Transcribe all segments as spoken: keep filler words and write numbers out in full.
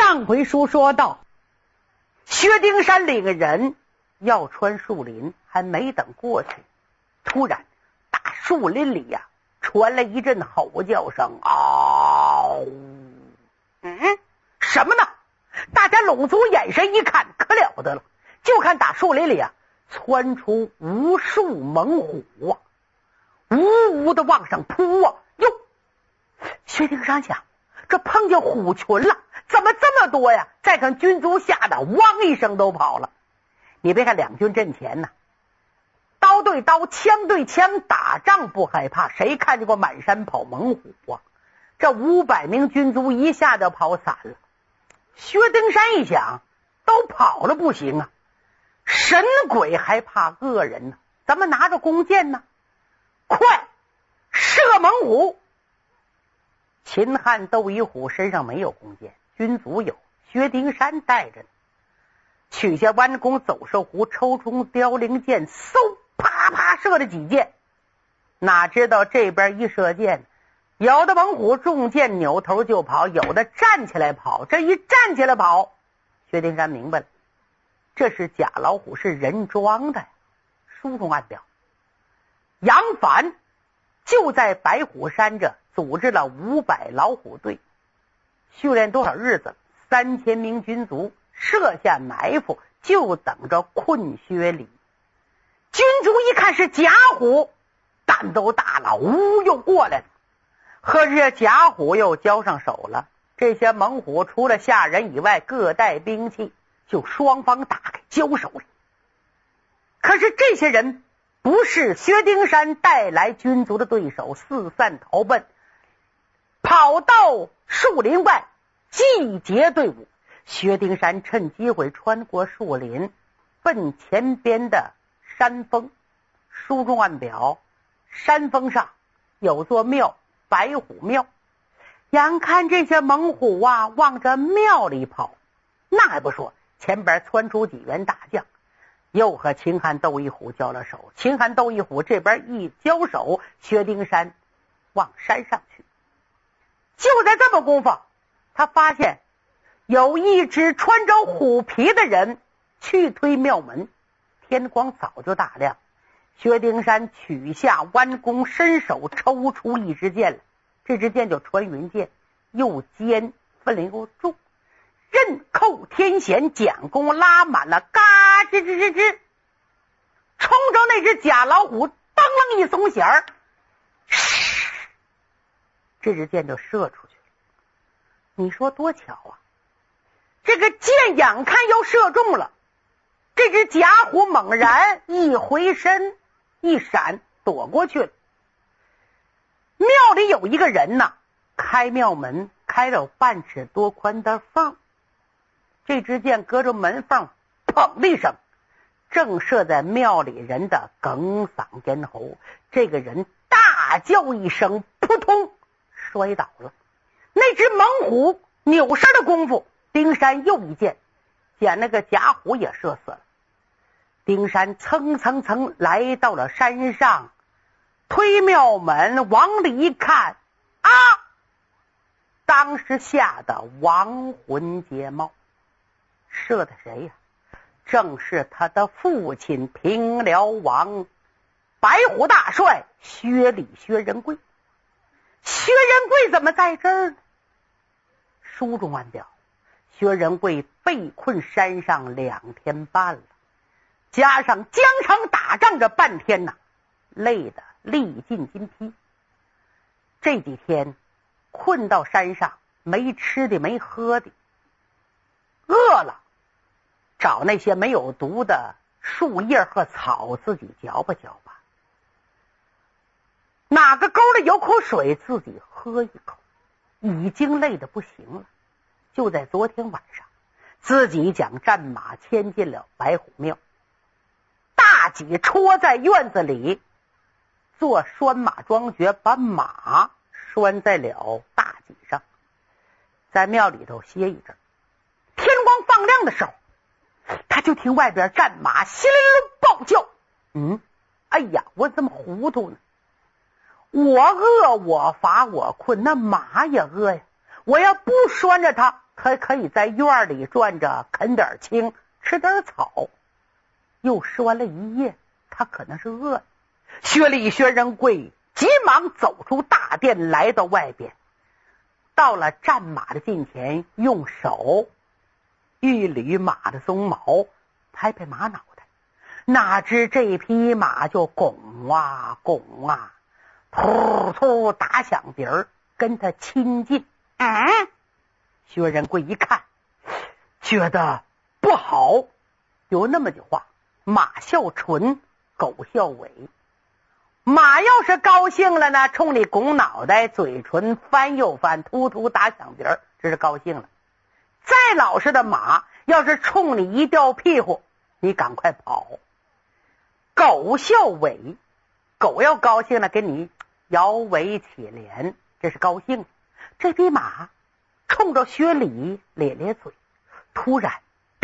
上回书说到，薛丁山领人要穿树林，还没等过去，突然大树林里呀、啊、传来一阵吼叫声，嗷！嗯，什么呢？大家拢足眼神一看，可了得了，就看大树林里啊窜出无数猛虎啊，呜呜的往上扑啊！哟，薛丁山想，这碰见虎群了，怎么这么多呀？再看军卒吓得汪一声都跑了。你别看两军阵前呢，刀对刀，枪对枪，打仗不害怕，谁看见过满山跑猛虎啊？这五百名军卒一下就跑散了。薛丁山一想，都跑了不行啊，神鬼还怕恶人呢，咱们拿着弓箭呢，快射猛虎！秦汉窦一虎身上没有弓箭，军卒有，薛丁山带着呢。取下弯弓走兽弧，抽出凋零箭，嗖啪啪射了几箭。哪知道这边一射箭，有的猛虎中箭扭头就跑，有的站起来跑。这一站起来跑，薛丁山明白了，这是假老虎，是人装的。书中暗表，杨凡就在白虎山这组织了五百老虎队，训练多少日子了？三千名军卒设下埋伏，就等着困薛礼。军卒一看是假虎，胆都大了，呜又过来了。可是假虎又交上手了，这些猛虎除了吓人以外，各带兵器，就双方打开交手了。可是这些人不是薛丁山带来军卒的对手，四散逃奔，跑到树林外集结队伍。薛丁山趁机会穿过树林，奔前边的山峰。书中暗表，山峰上有座庙，白虎庙。眼看这些猛虎啊往着庙里跑，那还不说，前边窜出几员大将，又和秦汉窦一虎交了手。秦汉窦一虎这边一交手，薛丁山往山上去。就在这么功夫，他发现有一只穿着虎皮的人去推庙门。天光早就大亮，薛丁山取下弯弓，伸手抽出一支箭来，这支箭叫穿云箭，又尖分量又重，刃扣天弦，蒋弓拉满了，嘎吱吱吱吱，冲着那只假老虎，噔楞一松弦儿，这支箭就射出去了。你说多巧啊！这个箭眼看要射中了，这只假虎猛然一回身一闪躲过去了。庙里有一个人呐，开庙门开了半尺多宽的缝，这支箭隔着门缝砰的一声，正射在庙里人的哽嗓咽喉。这个人大叫一声，扑通摔倒了。那只猛虎扭身的功夫，丁山又一箭将那个假虎也射死了。丁山蹭蹭蹭来到了山上，推庙门往里一看，啊！当时吓得亡魂皆冒。射的谁呀？正是他的父亲平辽王白虎大帅薛礼薛仁贵。薛仁贵怎么在这儿呢？书中暗表，薛仁贵被困山上两天半了，加上疆场打仗这半天呐，累得力尽筋疲。这几天困到山上，没吃的没喝的，饿了找那些没有毒的树叶和草自己嚼吧嚼吧，哪个沟里有口水自己喝一口，已经累得不行了。就在昨天晚上，自己将战马牵进了白虎庙，大戟戳在院子里，做拴马桩橛，把马拴在了大戟上，在庙里头歇一阵。天光放亮的时候，他就听外边战马稀里噜暴叫。嗯，哎呀，我怎么糊涂呢？我饿我乏我困，那马也饿呀，我要不拴着它， 他可以在院里转着，啃点青，吃点草。又说了一夜，他可能是饿了。薛礼、薛仁贵急忙走出大殿，来到外边，到了战马的近前，用手一捋马的鬃毛，拍拍马脑袋。哪知这匹马就拱啊拱啊，突突打响鼻儿，跟他亲近。嗯，薛仁贵一看，觉得不好。有那么句话，马笑唇，狗笑尾。马要是高兴了呢，冲你拱脑袋，嘴唇翻又翻，突突打响鼻儿，这是高兴了。再老实的马，要是冲你一掉屁股，你赶快跑。狗笑尾，狗要高兴了，给你摇尾乞怜，这是高兴。这匹马冲着薛礼咧咧嘴，突然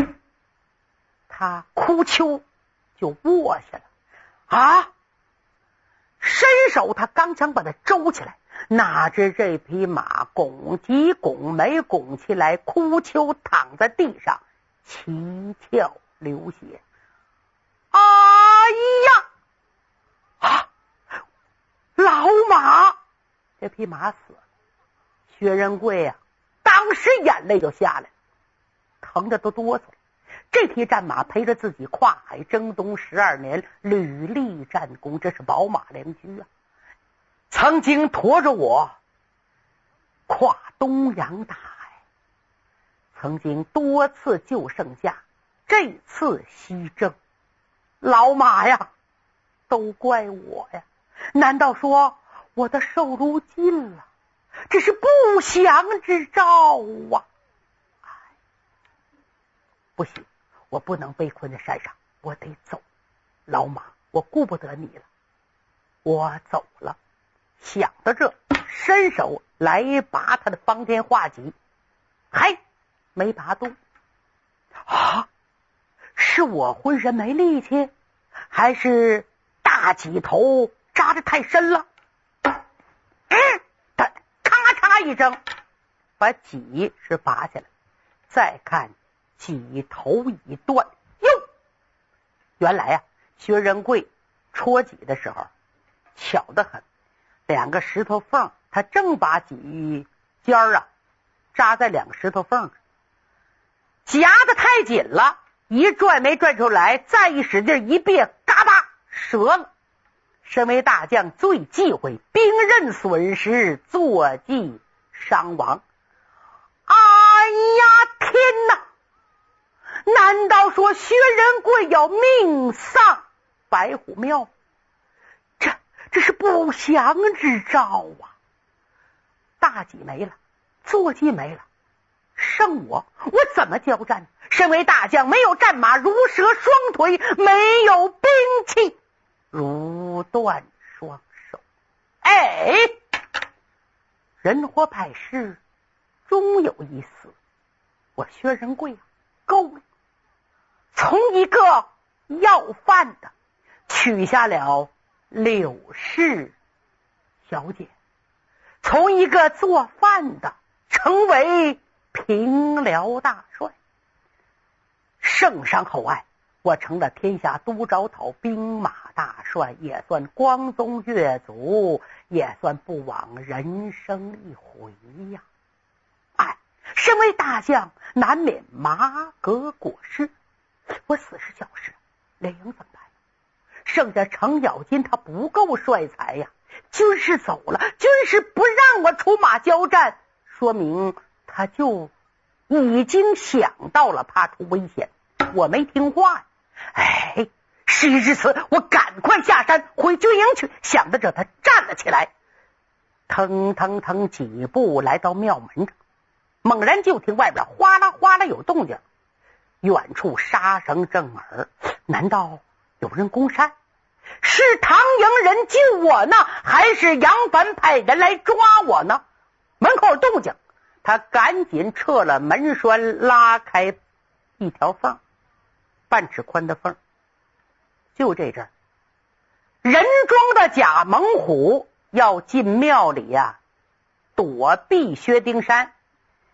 他哭丘就卧下了。啊！伸手他刚想把它周起来，哪知这匹马拱几拱没拱起来，哭丘躺在地上，七窍流血。哎呀！啊！老马！这匹马死了。薛仁贵啊，当时眼泪就下来了，疼得都哆嗦了。这匹战马陪着自己跨海征东十二年，屡立战功，这是宝马良驹啊！曾经驮着我跨东洋大海，曾经多次救圣驾，这次西征。老马呀，都怪我呀！难道说我的寿如尽了？这是不祥之兆啊！哎，不行，我不能被困在山上，我得走。老马，我顾不得你了，我走了。想到这，伸手来拔他的方天画戟，还没拔动。啊！是我浑身没力气，还是大戟头扎得太深了？嗯，他咔嚓一声，把戟是拔下来。再看戟头已断，哟，原来啊，薛仁贵戳戟的时候巧得很，两个石头缝，他正把戟尖儿啊扎在两个石头缝上，夹得太紧了，一拽没拽出来，再一使劲一别，嘎巴折了。身为大将最忌讳兵刃损失，坐骑伤亡。哎呀，天哪！难道说薛仁贵要命丧白虎庙？这这是不祥之兆啊！大戟没了，坐骑没了，剩我，我怎么交战？身为大将，没有战马，如蛇双腿，没有兵器，如断双手。哎，人活百世，终有一死。我薛仁贵啊，够了！从一个要饭的取下了柳氏小姐，从一个做饭的成为平辽大帅，圣上厚爱，我成了天下都招讨兵马大帅，也算光宗越族，也算不枉人生一回呀！哎，身为大将，难免马革裹尸，我死是小事，连营怎么办？剩下程咬金他不够帅才呀，军师走了，军师不让我出马交战，说明他就已经想到了怕出危险，我没听话呀。哎，事已至此，我赶快下山回军营去。想到这，他站了起来，腾腾腾几步来到庙门上，猛然就听外边哗啦哗啦有动静，远处杀声震耳，难道有人攻山？是唐营人救我呢，还是杨凡派人来抓我呢？门口动静，他赶紧撤了门栓，拉开一条缝，半尺宽的缝。就这阵儿，人装的贾猛虎要进庙里呀、啊，躲避薛丁山。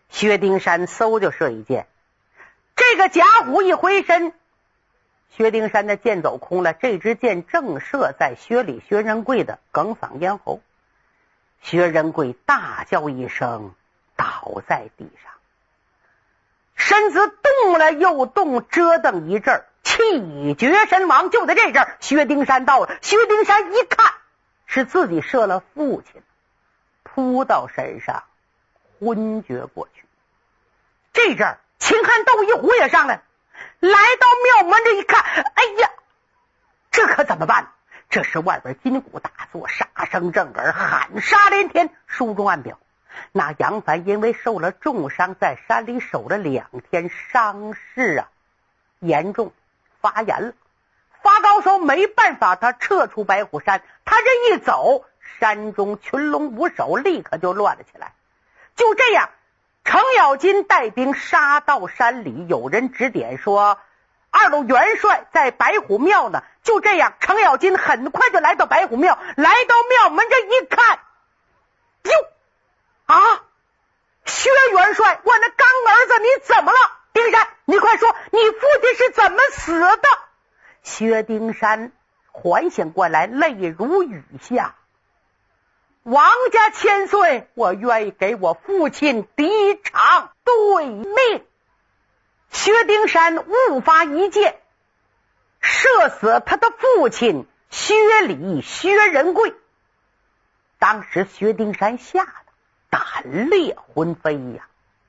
薛丁山嗖就射一箭，这个贾虎一回身，薛丁山的箭走空了，这支箭正射在薛礼、薛仁贵的哽嗓咽喉。薛仁贵大叫一声，倒在地上，身子动了又动，折腾一阵，气绝身亡。就在这阵，薛丁山到了。薛丁山一看是自己射了父亲，扑到身上昏厥过去。这阵秦汉窦一虎也上来，来到庙门这一看，哎呀，这可怎么办？这时外边金鼓大作，杀声震耳，喊杀连天。书中暗表，那杨凡因为受了重伤，在山里守了两天，伤势啊严重，发炎了。发高烧没办法，他撤出白虎山。他这一走，山中群龙无首，立刻就乱了起来。就这样，程咬金带兵杀到山里，有人指点说二路元帅在白虎庙呢。就这样，程咬金很快就来到白虎庙，来到庙门这一看，哟啊，薛元帅，我那干儿子你怎么了？丁山，你快说，你父亲是怎么死的？薛丁山缓醒过来，泪如雨下。王家千岁，我愿意给我父亲抵偿对命。薛丁山误发一箭，射死他的父亲薛礼、薛仁贵。当时薛丁山吓得胆裂魂飞呀，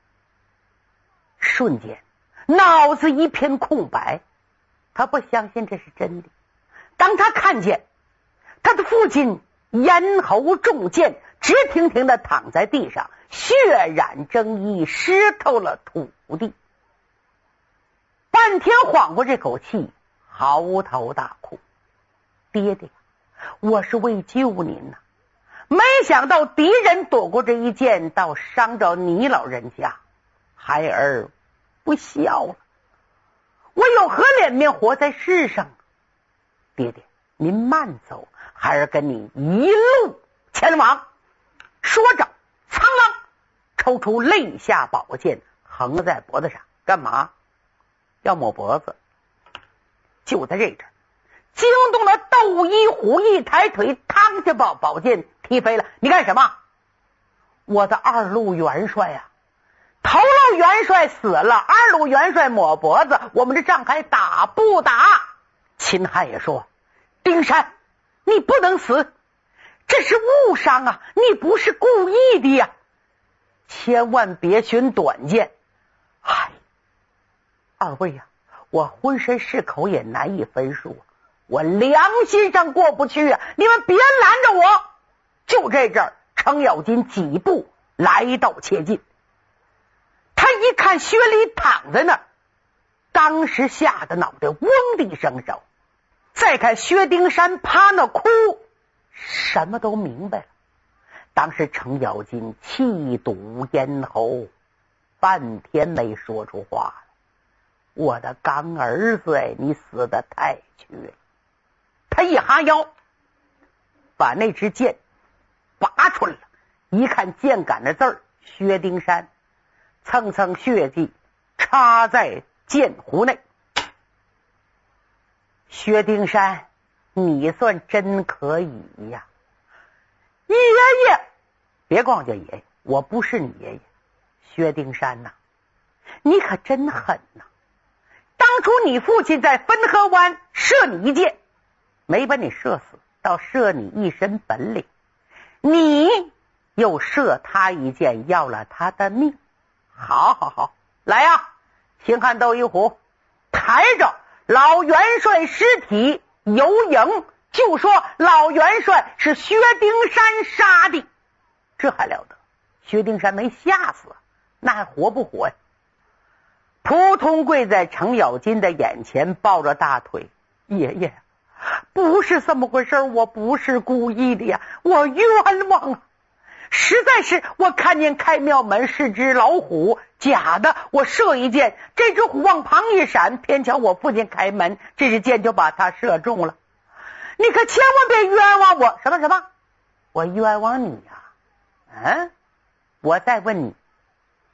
瞬间脑子一片空白，他不相信这是真的。当他看见他的父亲咽喉中箭，直挺挺的躺在地上，血染征衣，湿透了土地，半天缓过这口气，嚎啕大哭：爹爹，我是为救您呐、啊，没想到敌人躲过这一箭，倒伤着你老人家，孩儿不孝了，我有何脸面活在世上？爹爹，您慢走，孩儿跟你一路前往。说着，苍啷抽出肋下宝剑，横在脖子上。干嘛？要抹脖子。就在这阵，惊动了窦一虎，一抬腿，嘡就把宝剑踢飞了。你干什么？我的二路元帅呀、啊！头路元帅死了，二路元帅抹脖子，我们这仗还打不打？秦汉也说：丁山，你不能死，这是误伤啊，你不是故意的呀，千万别寻短见。唉，二位呀、啊，我浑身是口也难以分数，我良心上过不去啊，你们别拦着我。就这阵儿，程咬金几步来到切近，他一看薛礼躺在那儿，当时吓得脑袋嗡的一声烧。再看薛丁山趴那哭，什么都明白了。当时程咬金气堵咽喉，半天没说出话来。我的干儿子哎，你死得太缺了。他一哈腰，把那支箭拔出来了，一看箭杆的字儿，薛丁山，蹭蹭血迹插在箭壶内。薛丁山，你算真可以呀！爷爷，别光叫爷爷，我不是你爷爷。薛丁山呐、啊，你可真狠呐、啊！当初你父亲在汾河湾射你一箭，没把你射死，倒射你一身本领，你又射他一箭，要了他的命。好好好，来呀、啊！秦汉窦一虎，抬着老元帅尸体游营，就说老元帅是薛丁山杀的。这还了得，薛丁山没吓死，那还活不活呀？扑通跪在程咬金的眼前，抱着大腿：爷爷，不是这么回事，我不是故意的呀，我冤枉啊！实在是我看见开庙门是只老虎，假的，我射一箭，这只虎往旁一闪，偏巧我父亲开门，这支箭就把他射中了。你可千万别冤枉我！什么什么？我冤枉你呀、啊？嗯，我再问你，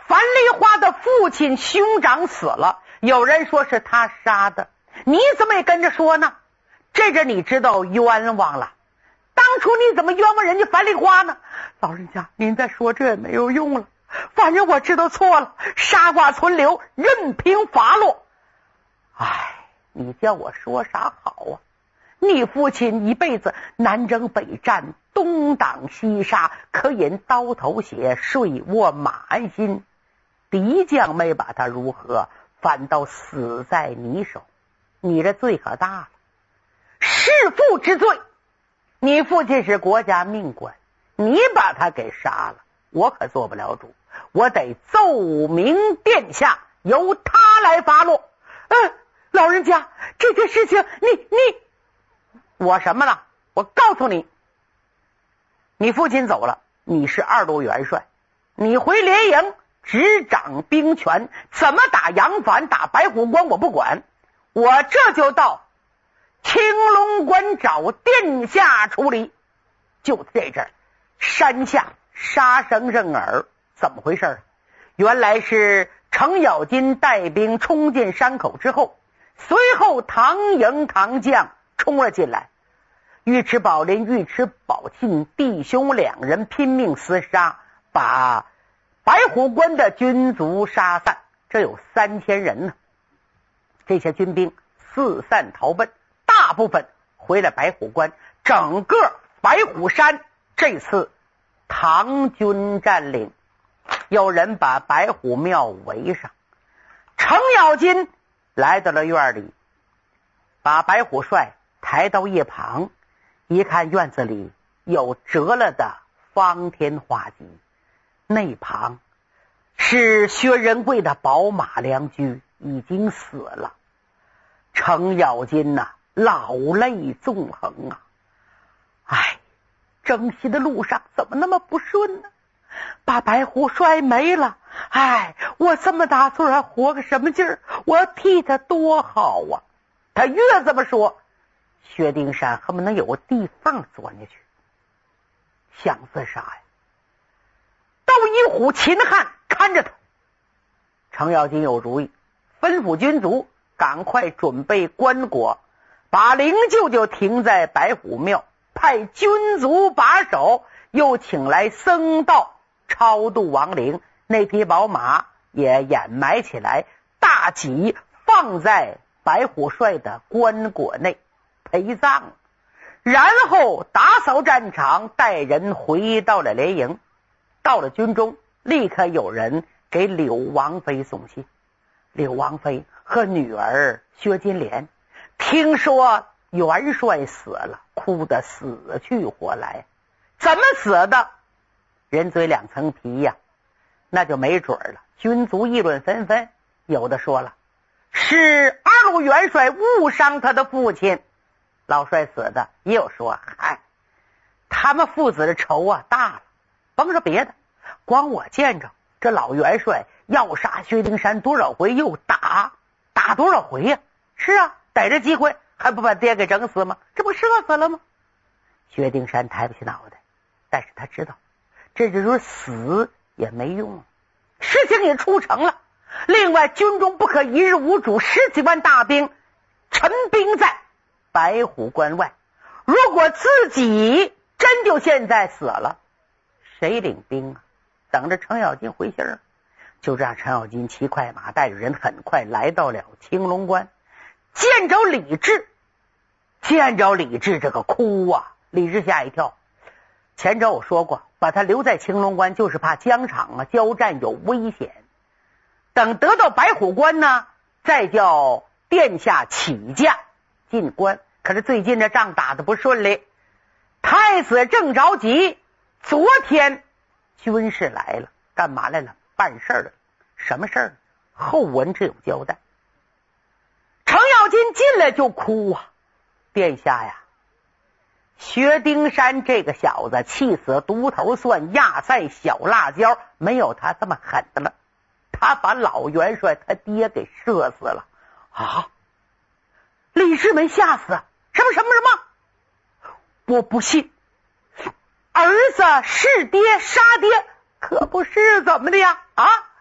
樊梨花的父亲兄长死了，有人说是他杀的，你怎么也跟着说呢？这阵你知道冤枉了。当初你怎么冤枉人家樊梨花呢？老人家，您再说这也没有用了，反正我知道错了，杀剐存留，任凭发落。唉，你叫我说啥好啊？你父亲一辈子南征北战，东挡西杀，可饮刀头血，睡卧马鞍心，敌将没把他如何，反倒死在你手，你这罪可大了，弑父之罪。你父亲是国家命官，你把他给杀了，我可做不了主，我得奏明殿下，由他来发落。嗯，老人家，这件事情你你我什么了？我告诉你，你父亲走了，你是二路元帅，你回连营执掌兵权，怎么打杨帆打白虎关我不管，我这就到青龙关找殿下处理。就在这儿，山下杀声震耳，怎么回事？原来是程咬金带兵冲进山口之后，随后唐营唐将冲了进来，尉迟宝林、尉迟宝庆弟兄两人拼命厮杀，把白虎关的军卒杀散，这有三千人呢。这些军兵四散逃奔，大部分回了白虎关，整个白虎山这次唐军占领。有人把白虎庙围上，程咬金来到了院里，把白虎帅抬到一旁，一看院子里有折了的方天画戟，那旁是薛仁贵的宝马良驹，已经死了。程咬金呐、啊，老泪纵横啊！哎，征西的路上怎么那么不顺呢？把白虎帅没了，哎，我这么大岁还活个什么劲儿？我替他多好啊！他越这么说，薛丁山恨不能有个地缝钻进去，想自杀呀！窦一虎、秦汉看着他，程咬金有主意，吩咐军卒赶快准备棺椁，把灵柩就停在白虎庙，派军卒把守，又请来僧道超度亡灵，那匹宝马也掩埋起来，大戟放在白虎帅的棺椁内陪葬，然后打扫战场，带人回到了连营。到了军中，立刻有人给柳王妃送信。柳王妃和女儿薛金莲听说元帅死了，哭得死去活来。怎么死的？人嘴两层皮呀，那就没准了。军卒议论纷纷，有的说了是二路元帅误伤他的父亲，老帅死的；也有说嗨，他们父子的仇啊大了，甭说别的，光我见着这老元帅要杀薛丁山多少回，又打打多少回呀、啊？是啊，逮着机会还不把爹给整死吗？这不射死了吗？薛丁山抬不起脑袋，但是他知道这就是死也没用，事情也出成了。另外，军中不可一日无主，十几万大兵陈兵在白虎关外，如果自己真就现在死了，谁领兵啊？等着程咬金回信儿。就这样，程咬金骑快马带着人很快来到了青龙关，见着李治，见着李治这个哭啊！李治吓一跳。前周我说过，把他留在青龙关就是怕疆场啊交战有危险，等得到白虎关呢，再叫殿下起驾进关。可是最近这仗打得不顺利，太子正着急。昨天军士来了，干嘛来了？办事了。什么事儿？后文只有交代。程咬金进来就哭啊！殿下呀，薛丁山这个小子气死独头蒜，压菜小辣椒，没有他这么狠的了。他把老元帅他爹给射死了啊！李世民吓死！什么什么什么？我不信！儿子是爹杀爹，可不是怎么的呀？啊！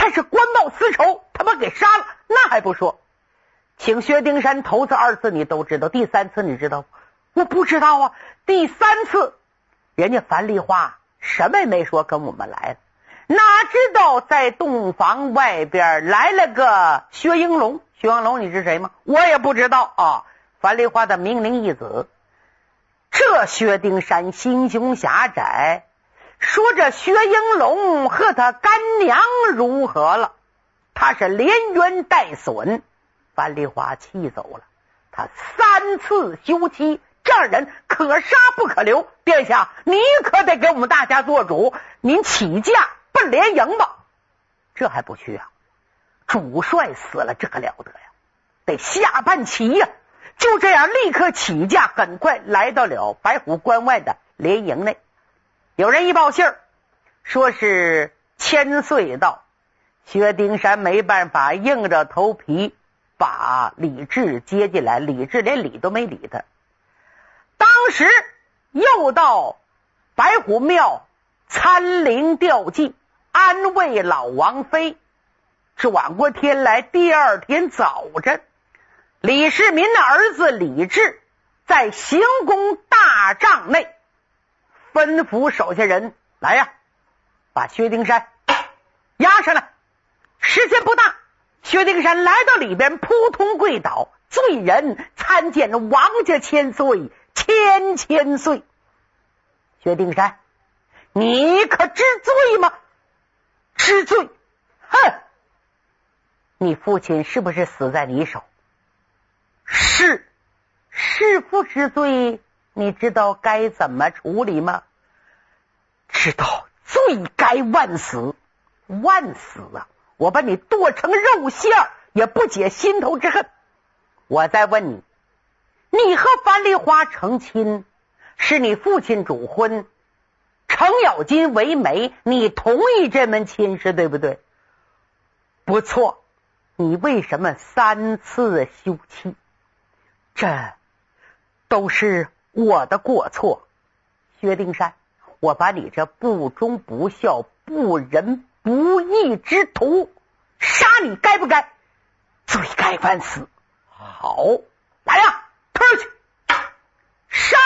还是官报私仇，他把给杀了，那还不说，请薛丁山头次二次你都知道，第三次你知道？我不知道啊。第三次人家樊梨花什么也没说，跟我们来了，哪知道在洞房外边来了个薛应龙。薛应龙你是谁吗？我也不知道啊。樊梨花的命令一子，这薛丁山心胸狭窄，说这薛应龙和他干娘如何了，他是连冤带损。樊梨花气走了，他三次休妻，这样人可杀不可留。殿下你可得给我们大家做主，您起驾奔连营吧。这还不去啊？主帅死了，这可了得呀，得下半旗呀。就这样立刻起驾，很快来到了白虎关外的连营内。有人一报信儿，说是千岁到。薛丁山没办法，硬着头皮把李治接进来，李治连理都没理他。当时又到白虎庙参灵吊祭，安慰老王妃。转过天来，第二天早晨，李世民的儿子李治在行宫大帐内吩咐手下人来呀，把薛丁山押上来。时间不大，薛丁山来到里边，扑通跪倒，罪人参见王家千岁，千千岁。薛丁山，你可知罪吗？知罪？哼！你父亲是不是死在你手？是。弑父之罪，你知道该怎么处理吗？知道，罪该万死。万死啊！我把你剁成肉馅儿，也不解心头之恨。我再问你，你和樊梨花成亲，是你父亲主婚，程咬金为媒，你同意这门亲事，对不对？不错。你为什么三次休妻？这都是我的过错。薛丁山，我把你这不忠不孝、不仁不义之徒杀你，该不该？罪该万死。好，来呀，推去上。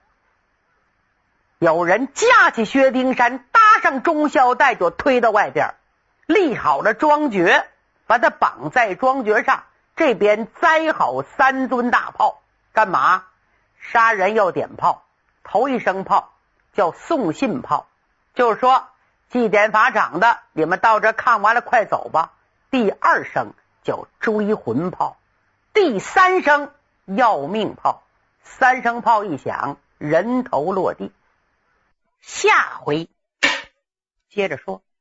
有人架起薛丁山，搭上中孝带，就推到外边，立好了庄爵，把他绑在庄爵上，这边栽好三尊大炮。干嘛？杀人要点炮，头一声炮叫送信炮，就是说祭典法场的，你们到这看完了快走吧。第二声叫追魂炮，第三声要命炮。三声炮一响，人头落地。下回接着说。